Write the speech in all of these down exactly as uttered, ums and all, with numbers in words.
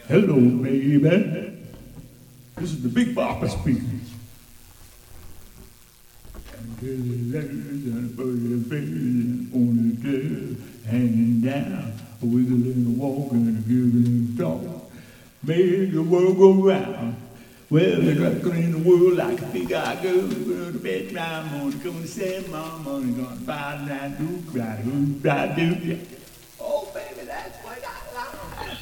Hello, baby. This is the Big Bopper speaking. On the girl, hanging down, wiggling, walking, giggling, talk. Make the world go round. Well, they're gonna clean the world like a big eye girl. Go to bed, time on the gonna send my money, gonna buy that do, cry, do, cry, do. Oh, baby, that's what I like.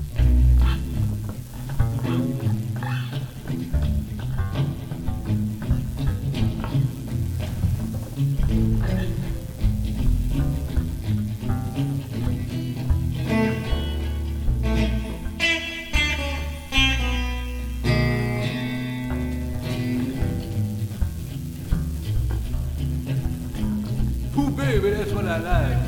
Ooh, baby, that's what I like.